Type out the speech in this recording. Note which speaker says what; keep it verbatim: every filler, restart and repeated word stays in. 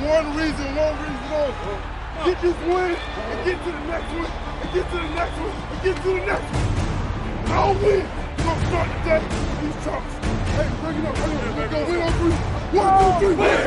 Speaker 1: one reason, one reason only. Get this win and get to the next one, and get to the next one, and get to the next one. I'll win. Don't start the day. These chumps. Hey, bring it up. Bring it up. Let's go. Win on three. One, two, three. Win.